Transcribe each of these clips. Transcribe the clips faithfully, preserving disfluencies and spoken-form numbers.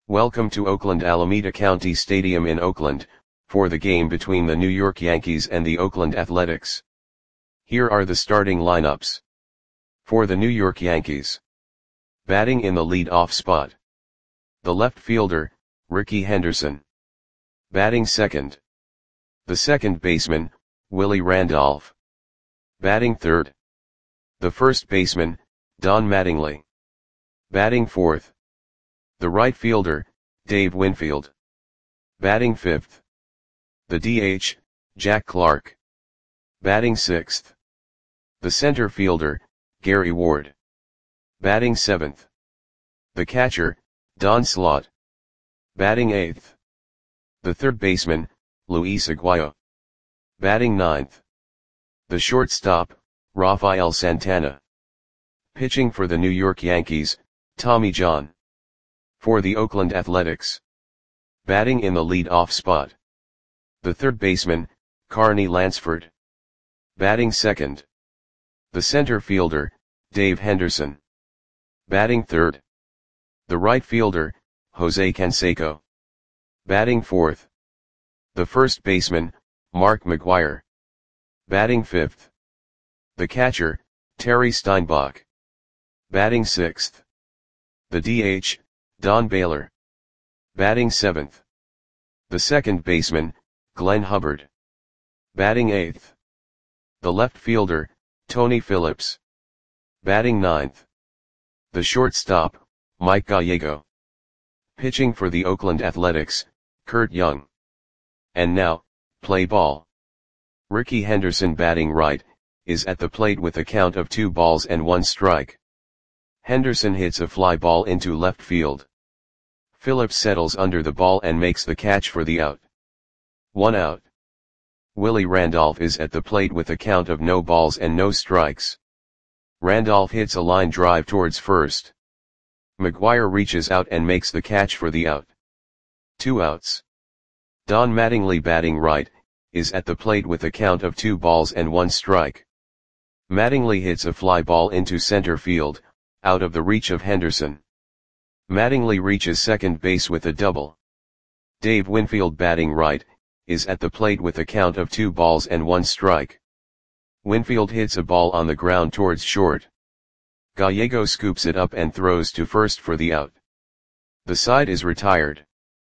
Welcome to Oakland Alameda County Stadium in Oakland, for the game between the New York Yankees and the Oakland Athletics. Here are the starting lineups. For the New York Yankees. Batting in the lead-off spot. The left fielder, Rickey Henderson. Batting second. The second baseman, Willie Randolph. Batting third. The first baseman, Don Mattingly. Batting fourth. The right fielder, Dave Winfield. Batting fifth. The D H, Jack Clark. Batting sixth. The center fielder, Gary Ward. Batting seventh. The catcher, Don Slaught. Batting eighth. The third baseman, Luis Aguayo. Batting ninth. The shortstop, Rafael Santana. Pitching for the New York Yankees, Tommy John. For the Oakland Athletics. Batting in the lead-off spot. The third baseman, Carney Lansford. Batting second. The center fielder, Dave Henderson. Batting third. The right fielder, Jose Canseco. Batting fourth. The first baseman, Mark McGwire. Batting fifth. The catcher, Terry Steinbach. Batting sixth. The D H, Don Baylor. Batting seventh. The second baseman, Glenn Hubbard. Batting eighth. The left fielder, Tony Phillips. Batting ninth. The shortstop, Mike Gallego. Pitching for the Oakland Athletics, Kurt Young. And now, play ball. Rickey Henderson, batting right, is at the plate with a count of two balls and one strike. Henderson hits a fly ball into left field. Phillips settles under the ball and makes the catch for the out. One out. Willie Randolph is at the plate with a count of no balls and no strikes. Randolph hits a line drive towards first. McGwire reaches out and makes the catch for the out. Two outs. Don Mattingly, batting right, is at the plate with a count of two balls and one strike. Mattingly hits a fly ball into center field, out of the reach of Henderson. Mattingly reaches second base with a double. Dave Winfield, batting right, is at the plate with a count of two balls and one strike. Winfield hits a ball on the ground towards short. Gallego scoops it up and throws to first for the out. The side is retired.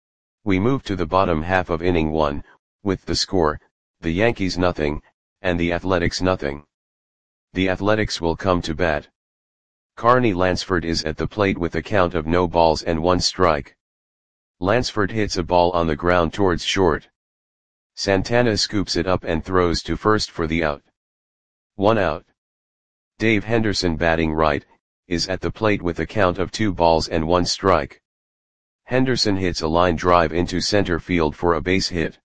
We move to the bottom half of inning one, with the score, the Yankees nothing, and the Athletics nothing. The Athletics will come to bat. Carney Lansford is at the plate with a count of no balls and one strike. Lansford hits a ball on the ground towards short. Santana scoops it up and throws to first for the out. One out. Dave Henderson, batting right, is at the plate with a count of two balls and one strike. Henderson hits a line drive into center field for a base hit.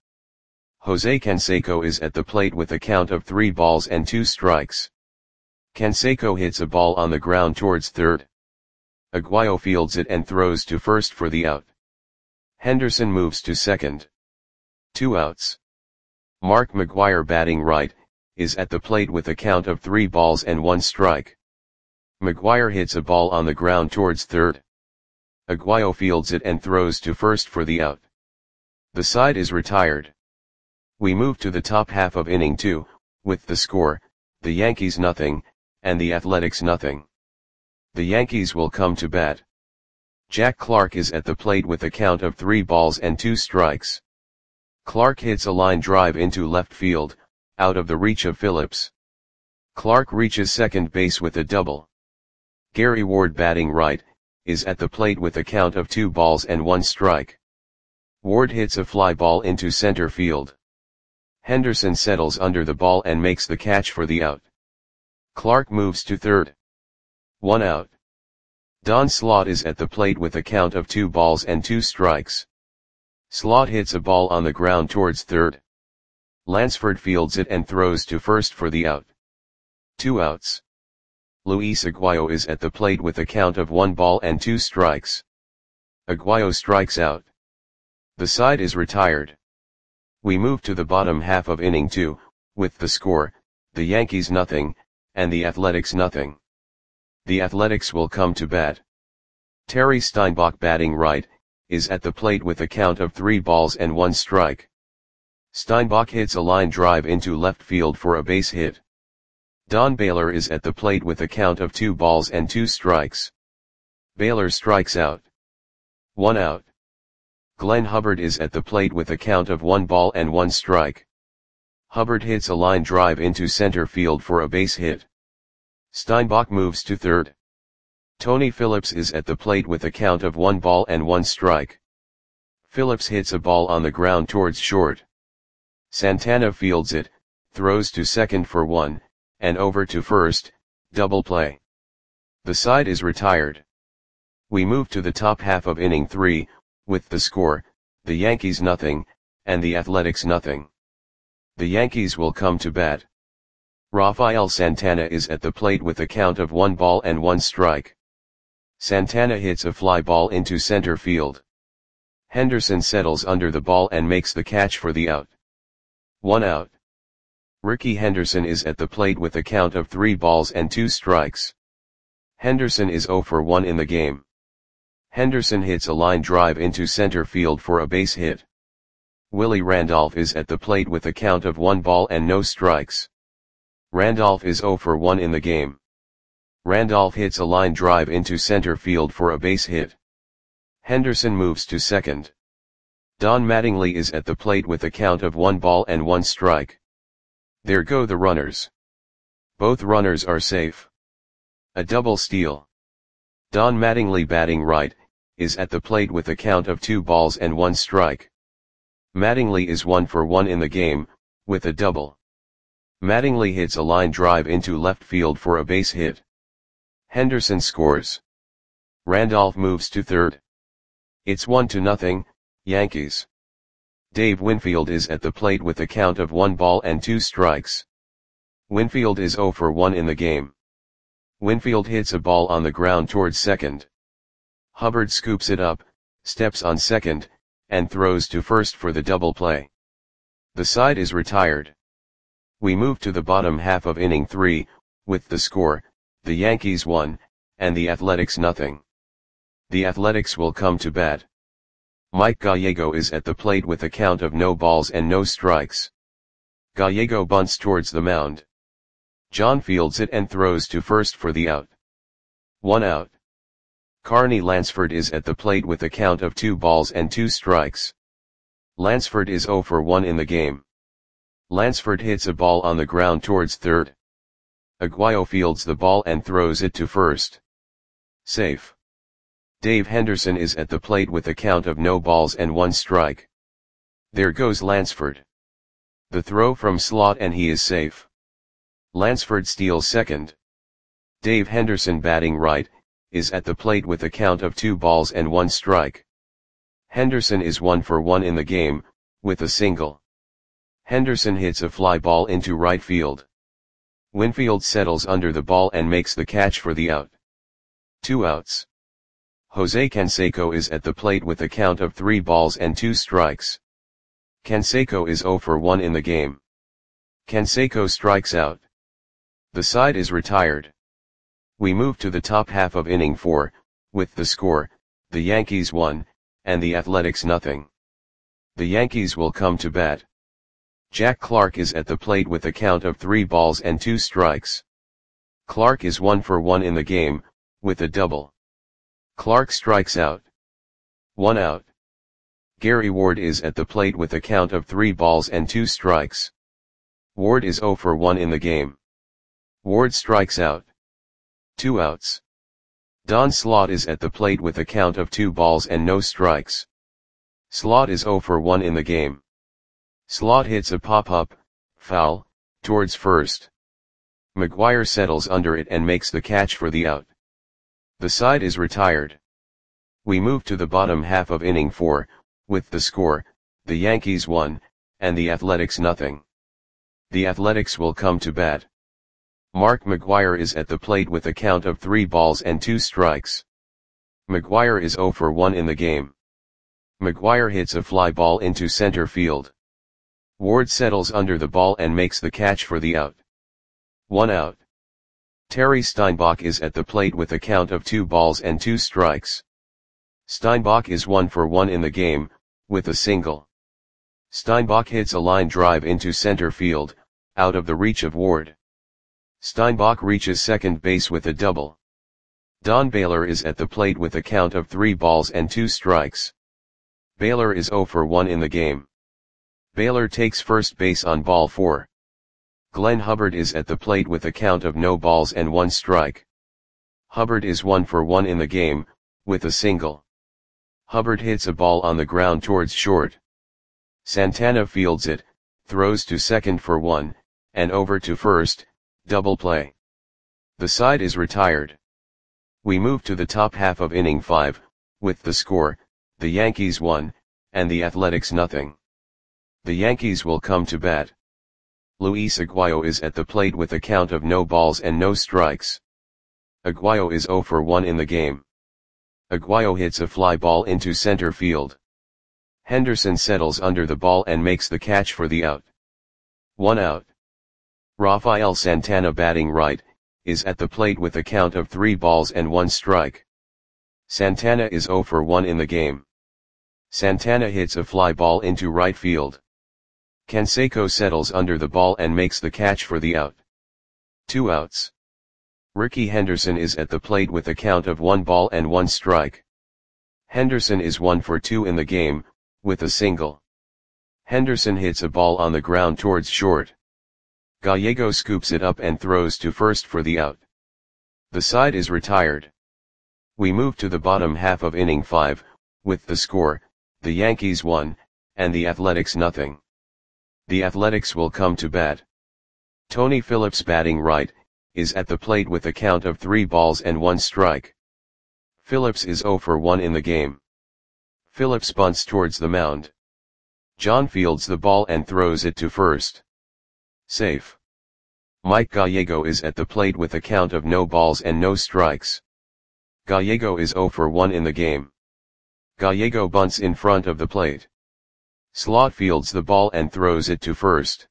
Jose Canseco is at the plate with a count of three balls and two strikes. Canseco hits a ball on the ground towards third. Aguayo fields it and throws to first for the out. Henderson moves to second. Two outs. Mark McGwire, batting right, is at the plate with a count of three balls and one strike. McGwire hits a ball on the ground towards third. Aguayo fields it and throws to first for the out. The side is retired. We move to the top half of inning two, with the score, the Yankees nothing, and the Athletics nothing. The Yankees will come to bat. Jack Clark is at the plate with a count of three balls and two strikes. Clark hits a line drive into left field, out of the reach of Phillips. Clark reaches second base with a double. Gary Ward, batting right, is at the plate with a count of two balls and one strike. Ward hits a fly ball into center field. Henderson settles under the ball and makes the catch for the out. Clark moves to third. One out. Don Slaught is at the plate with a count of two balls and two strikes. Slaught hits a ball on the ground towards third. Lansford fields it and throws to first for the out. Two outs. Luis Aguayo is at the plate with a count of one ball and two strikes. Aguayo strikes out. The side is retired. We move to the bottom half of inning two, with the score, the Yankees nothing, and the Athletics nothing. The Athletics will come to bat. Terry Steinbach, batting right, is at the plate with a count of three balls and one strike. Steinbach hits a line drive into left field for a base hit. Don Baylor is at the plate with a count of two balls and two strikes. Baylor strikes out. One out. Glenn Hubbard is at the plate with a count of one ball and one strike. Hubbard hits a line drive into center field for a base hit. Steinbach moves to third. Tony Phillips is at the plate with a count of one ball and one strike. Phillips hits a ball on the ground towards short. Santana fields it, throws to second for one, and over to first, double play. The side is retired. We move to the top half of inning three, with the score, the Yankees nothing, and the Athletics nothing. The Yankees will come to bat. Rafael Santana is at the plate with a count of one ball and one strike. Santana hits a fly ball into center field. Henderson settles under the ball and makes the catch for the out. One out. Rickey Henderson is at the plate with a count of three balls and two strikes. Henderson is zero for one in the game. Henderson hits a line drive into center field for a base hit. Willie Randolph is at the plate with a count of one ball and no strikes. Randolph is zero for one in the game. Randolph hits a line drive into center field for a base hit. Henderson moves to second. Don Mattingly is at the plate with a count of one ball and one strike. There go the runners. Both runners are safe. A double steal. Don Mattingly, batting right, is at the plate with a count of two balls and one strike. Mattingly is one for one in the game, with a double. Mattingly hits a line drive into left field for a base hit. Henderson scores. Randolph moves to third. It's one to nothing, Yankees. Dave Winfield is at the plate with a count of one ball and two strikes. Winfield is zero for one in the game. Winfield hits a ball on the ground towards second. Hubbard scoops it up, steps on second, and throws to first for the double play. The side is retired. We move to the bottom half of inning three, with the score, the Yankees one, and the Athletics nothing. The Athletics will come to bat. Mike Gallego is at the plate with a count of no balls and no strikes. Gallego bunts towards the mound. John fields it and throws to first for the out. One out. Carney Lansford is at the plate with a count of two balls and two strikes. Lansford is zero for one in the game. Lansford hits a ball on the ground towards third. Aguayo fields the ball and throws it to first. Safe. Dave Henderson is at the plate with a count of no balls and one strike. There goes Lansford. The throw from slot and he is safe. Lansford steals second. Dave Henderson, batting right, is at the plate with a count of two balls and one strike. Henderson is one for one in the game, with a single. Henderson hits a fly ball into right field. Winfield settles under the ball and makes the catch for the out. Two outs. Jose Canseco is at the plate with a count of three balls and two strikes. Canseco is zero for one in the game. Canseco strikes out. The side is retired. We move to the top half of inning four, with the score, the Yankees one, and the Athletics nothing. The Yankees will come to bat. Jack Clark is at the plate with a count of three balls and two strikes. Clark is one for one in the game, with a double. Clark strikes out. One out. Gary Ward is at the plate with a count of three balls and two strikes. Ward is zero for one in the game. Ward strikes out. Two outs. Don Slaught is at the plate with a count of two balls and no strikes. Slaught is zero for one in the game. Slaught hits a pop-up, foul, towards first. McGuire settles under it and makes the catch for the out. The side is retired. We move to the bottom half of inning four, with the score, the Yankees one, and the Athletics nothing. The Athletics will come to bat. Mark McGuire is at the plate with a count of three balls and two strikes. McGuire is zero for one in the game. McGuire hits a fly ball into center field. Ward settles under the ball and makes the catch for the out. One out. Terry Steinbach is at the plate with a count of two balls and two strikes. Steinbach is one for one in the game, with a single. Steinbach hits a line drive into center field, out of the reach of Ward. Steinbach reaches second base with a double. Don Baylor is at the plate with a count of three balls and two strikes. Baylor is zero for one in the game. Baylor takes first base on ball four. Glenn Hubbard is at the plate with a count of no balls and one strike. Hubbard is one for one in the game, with a single. Hubbard hits a ball on the ground towards short. Santana fields it, throws to second for one, and over to first, double play. The side is retired. We move to the top half of inning five, with the score, the Yankees one, and the Athletics nothing. The Yankees will come to bat. Luis Aguayo is at the plate with a count of no balls and no strikes. Aguayo is zero for one in the game. Aguayo hits a fly ball into center field. Henderson settles under the ball and makes the catch for the out. One out. Rafael Santana, batting right, is at the plate with a count of three balls and one strike. Santana is zero for one in the game. Santana hits a fly ball into right field. Canseco settles under the ball and makes the catch for the out. Two outs. Ricky Henderson is at the plate with a count of one ball and one strike. Henderson is one for two in the game, with a single. Henderson hits a ball on the ground towards short. Gallego scoops it up and throws to first for the out. The side is retired. We move to the bottom half of inning five, with the score, the Yankees one, and the Athletics nothing. The Athletics will come to bat. Tony Phillips, batting right, is at the plate with a count of three balls and one strike. Phillips is zero for one in the game. Phillips bunts towards the mound. John fields the ball and throws it to first. Safe. Mike Gallego is at the plate with a count of no balls and no strikes. Gallego is zero for one in the game. Gallego bunts in front of the plate. Slot fields the ball and throws it to first.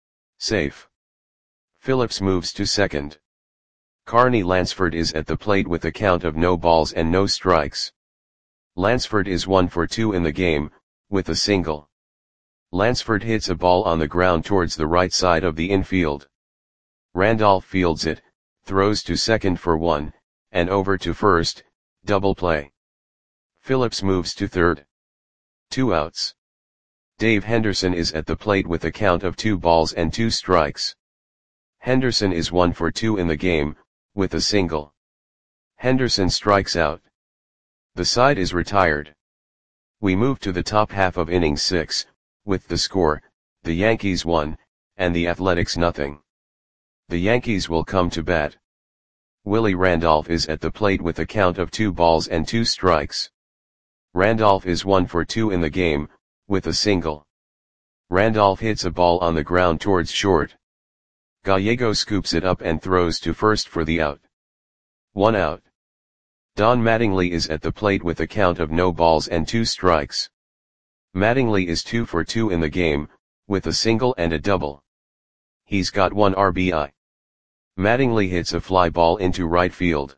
Safe. Phillips moves to second. Carney Lansford is at the plate with a count of no balls and no strikes. Lansford is one for two in the game, with a single. Lansford hits a ball on the ground towards the right side of the infield. Randolph fields it, throws to second for one, and over to first, double play. Phillips moves to third. Two outs. Dave Henderson is at the plate with a count of two balls and two strikes. Henderson is one for two in the game, with a single. Henderson strikes out. The side is retired. We move to the top half of inning six, with the score, the Yankees one, and the Athletics nothing. The Yankees will come to bat. Willie Randolph is at the plate with a count of two balls and two strikes. Randolph is one for two in the game, with a single. Randolph hits a ball on the ground towards short. Gallego scoops it up and throws to first for the out. One out. Don Mattingly is at the plate with a count of no balls and two strikes. Mattingly is two for two in the game, with a single and a double. He's got one R B I. Mattingly hits a fly ball into right field.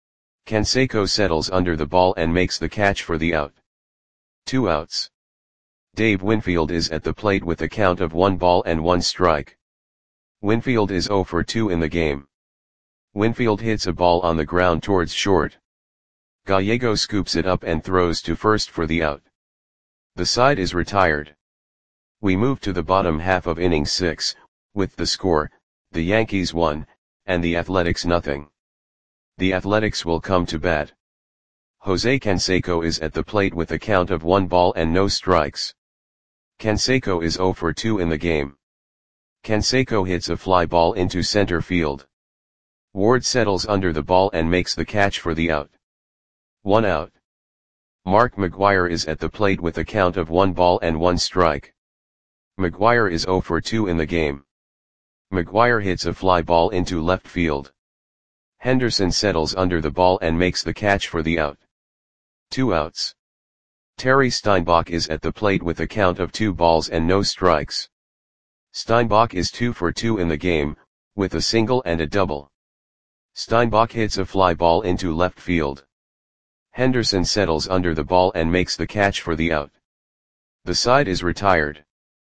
Canseco settles under the ball and makes the catch for the out. Two outs. Dave Winfield is at the plate with a count of one ball and one strike. Winfield is zero for two in the game. Winfield hits a ball on the ground towards short. Gallego scoops it up and throws to first for the out. The side is retired. We move to the bottom half of inning six, with the score, the Yankees one, and the Athletics nothing. The Athletics will come to bat. Jose Canseco is at the plate with a count of one ball and no strikes. Canseco is zero for two in the game. Canseco hits a fly ball into center field. Ward settles under the ball and makes the catch for the out. One out. Mark McGwire is at the plate with a count of one ball and one strike. McGwire is zero for two in the game. McGwire hits a fly ball into left field. Henderson settles under the ball and makes the catch for the out. Two outs. Terry Steinbach is at the plate with a count of two balls and no strikes. Steinbach is two for two in the game, with a single and a double. Steinbach hits a fly ball into left field. Henderson settles under the ball and makes the catch for the out. The side is retired.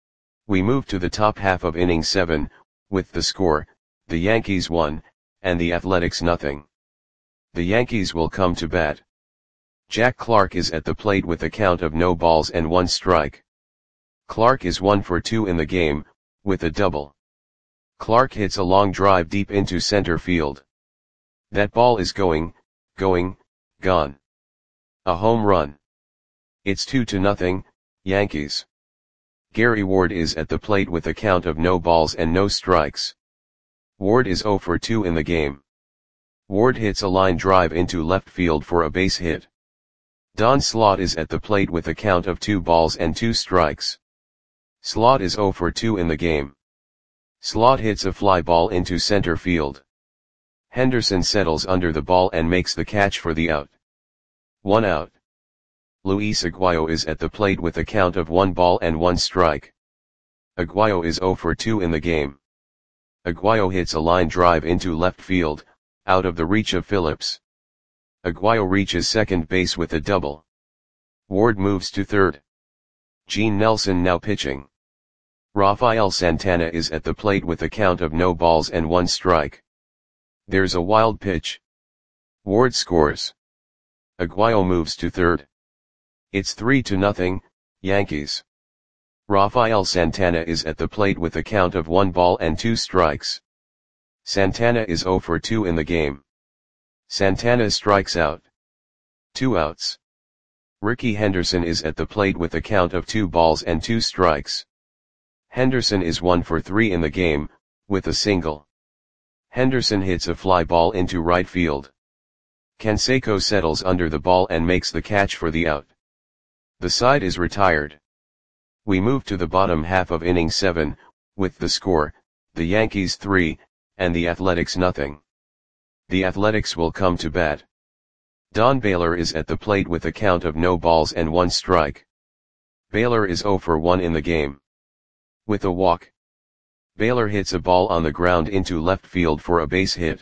We move to the top half of inning seven, with the score, the Yankees one, and the Athletics nothing. The Yankees will come to bat. Jack Clark is at the plate with a count of no balls and one strike. Clark is one for two in the game, with a double. Clark hits a long drive deep into center field. That ball is going, going, gone. A home run. It's two to nothing, Yankees. Gary Ward is at the plate with a count of no balls and no strikes. Ward is zero for two in the game. Ward hits a line drive into left field for a base hit. Don Slaught is at the plate with a count of two balls and two strikes. Slaught is zero for two in the game. Slaught hits a fly ball into center field. Henderson settles under the ball and makes the catch for the out. One out. Luis Aguayo is at the plate with a count of one ball and one strike. Aguayo is zero for two in the game. Aguayo hits a line drive into left field, out of the reach of Phillips. Aguayo reaches second base with a double. Ward moves to third. Gene Nelson now pitching. Rafael Santana is at the plate with a count of no balls and one strike. There's a wild pitch. Ward scores. Aguayo moves to third. It's three to nothing, Yankees. Rafael Santana is at the plate with a count of one ball and two strikes. Santana is zero for two in the game. Santana strikes out. Two outs. Ricky Henderson is at the plate with a count of two balls and two strikes. Henderson is one for three in the game, with a single. Henderson hits a fly ball into right field. Canseco settles under the ball and makes the catch for the out. The side is retired. We move to the bottom half of inning seven, with the score, the Yankees three, and the Athletics nothing. The Athletics will come to bat. Don Baylor is at the plate with a count of no balls and one strike. Baylor is zero for one in the game. With a walk. Baylor hits a ball on the ground into left field for a base hit.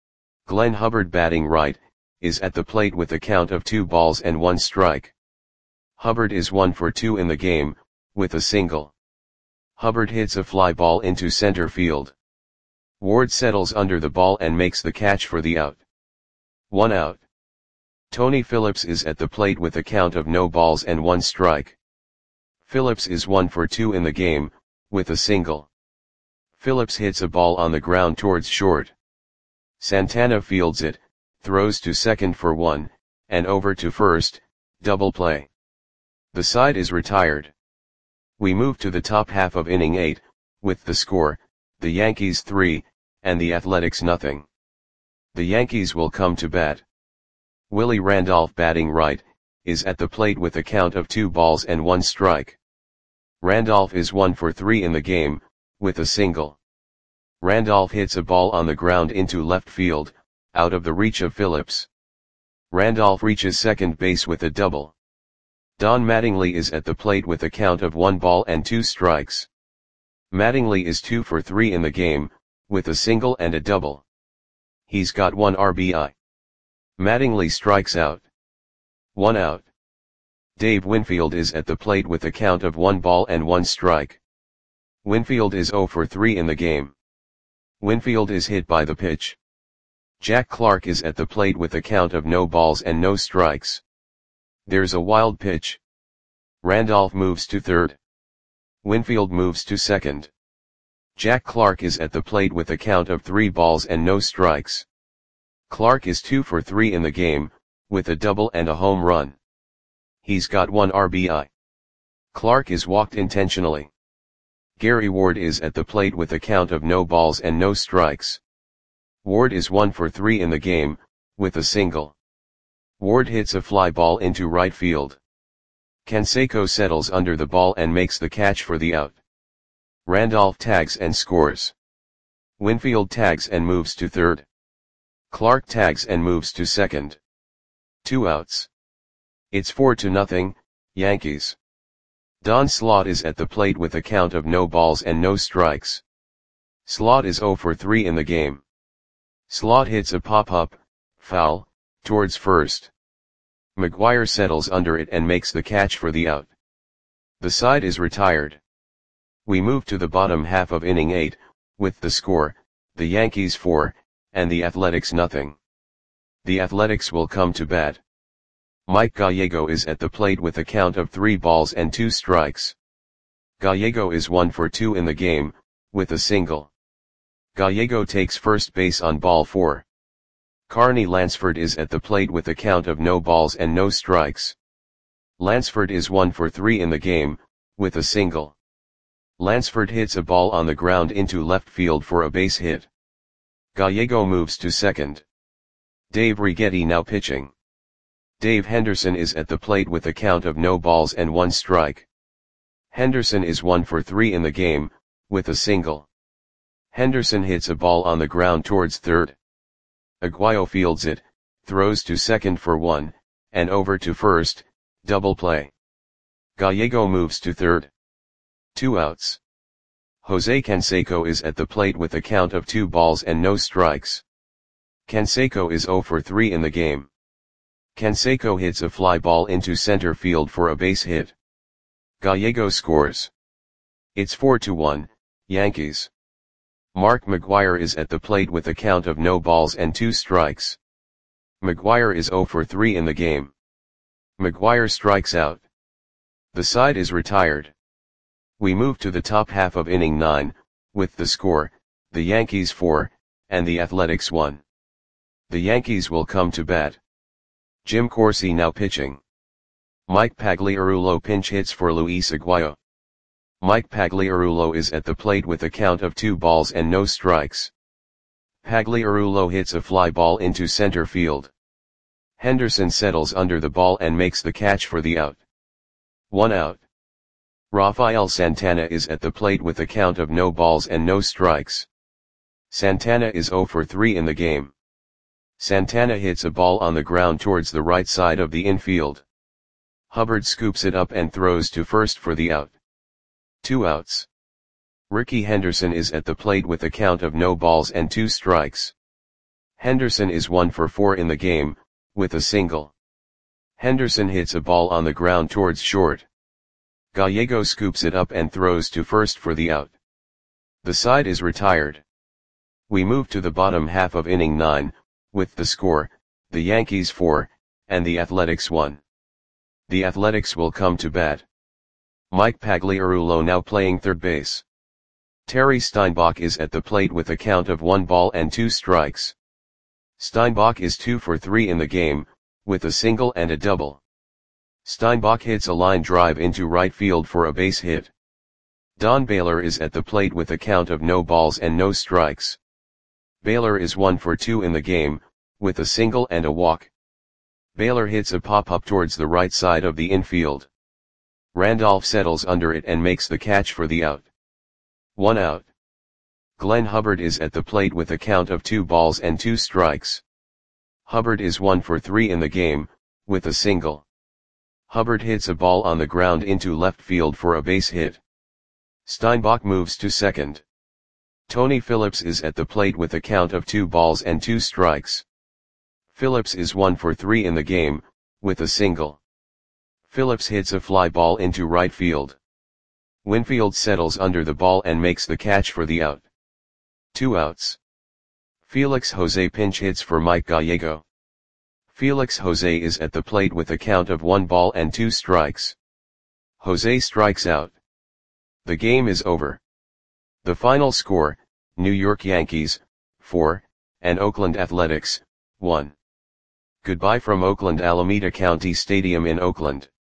Glenn Hubbard, batting right, is at the plate with a count of two balls and one strike. Hubbard is one for two in the game, with a single. Hubbard hits a fly ball into center field. Ward settles under the ball and makes the catch for the out. One out. Tony Phillips is at the plate with a count of no balls and one strike. Phillips is one for two in the game, with a single. Phillips hits a ball on the ground towards short. Santana fields it, throws to second for one, and over to first, double play. The side is retired. We move to the top half of inning eight, with the score, the Yankees three, and the Athletics nothing. The Yankees will come to bat. Willie Randolph, batting right, is at the plate with a count of two balls and one strike. Randolph is one for three in the game, with a single. Randolph hits a ball on the ground into left field, out of the reach of Phillips. Randolph reaches second base with a double. Don Mattingly is at the plate with a count of one ball and two strikes. Mattingly is two for three in the game, with a single and a double. He's got one R B I. Mattingly strikes out. One out. Dave Winfield is at the plate with a count of one ball and one strike. Winfield is zero for three in the game. Winfield is hit by the pitch. Jack Clark is at the plate with a count of no balls and no strikes. There's a wild pitch. Randolph moves to third. Winfield moves to second. Jack Clark is at the plate with a count of three balls and no strikes. Clark is two for three in the game, with a double and a home run. He's got one R B I. Clark is walked intentionally. Gary Ward is at the plate with a count of no balls and no strikes. Ward is one for three in the game, with a single. Ward hits a fly ball into right field. Canseco settles under the ball and makes the catch for the out. Randolph tags and scores. Winfield tags and moves to third. Clark tags and moves to second. Two outs. It's four to nothing, Yankees. Don Slaught is at the plate with a count of no balls and no strikes. Slaught is zero for three in the game. Slaught hits a pop-up, foul, towards first. McGuire settles under it and makes the catch for the out. The side is retired. We move to the bottom half of inning eight, with the score, the Yankees four, and the Athletics nothing. The Athletics will come to bat. Mike Gallego is at the plate with a count of three balls and two strikes. Gallego is one for two in the game, with a single. Gallego takes first base on ball four. Carney Lansford is at the plate with a count of no balls and no strikes. Lansford is one for three in the game, with a single. Lansford hits a ball on the ground into left field for a base hit. Gallego moves to second. Dave Righetti now pitching. Dave Henderson is at the plate with a count of no balls and one strike. Henderson is one for three in the game, with a single. Henderson hits a ball on the ground towards third. Aguayo fields it, throws to second for one, and over to first, double play. Gallego moves to third. Two outs. Jose Canseco is at the plate with a count of two balls and no strikes. Canseco is zero for three in the game. Canseco hits a fly ball into center field for a base hit. Gallego scores. It's four to one, Yankees. Mark McGuire is at the plate with a count of no balls and two strikes. McGuire is zero for three in the game. McGuire strikes out. The side is retired. We move to the top half of inning nine, with the score, the Yankees four, and the Athletics one. The Yankees will come to bat. Jim Corsi now pitching. Mike Pagliarulo pinch hits for Luis Aguayo. Mike Pagliarulo is at the plate with a count of two balls and no strikes. Pagliarulo hits a fly ball into center field. Henderson settles under the ball and makes the catch for the out. One out. Rafael Santana is at the plate with a count of no balls and no strikes. Santana is zero for three in the game. Santana hits a ball on the ground towards the right side of the infield. Hubbard scoops it up and throws to first for the out. Two outs. Ricky Henderson is at the plate with a count of no balls and two strikes. Henderson is one for four in the game, with a single. Henderson hits a ball on the ground towards short. Gallego scoops it up and throws to first for the out. The side is retired. We move to the bottom half of inning nine, with the score, the Yankees four, and the Athletics one. The Athletics will come to bat. Mike Pagliarulo now playing third base. Terry Steinbach is at the plate with a count of one ball and two strikes. Steinbach is two for three in the game, with a single and a double. Steinbach hits a line drive into right field for a base hit. Don Baylor is at the plate with a count of no balls and no strikes. Baylor is one for two in the game, with a single and a walk. Baylor hits a pop-up towards the right side of the infield. Randolph settles under it and makes the catch for the out. One out. Glenn Hubbard is at the plate with a count of two balls and two strikes. Hubbard is one for three in the game, with a single. Hubbard hits a ball on the ground into left field for a base hit. Steinbach moves to second. Tony Phillips is at the plate with a count of two balls and two strikes. Phillips is one for three in the game, with a single. Phillips hits a fly ball into right field. Winfield settles under the ball and makes the catch for the out. Two outs. Felix Jose pinch hits for Mike Gallego. Felix Jose is at the plate with a count of one ball and two strikes. Jose strikes out. The game is over. The final score, New York Yankees, four, and Oakland Athletics, one. Goodbye from Oakland Alameda County Stadium in Oakland.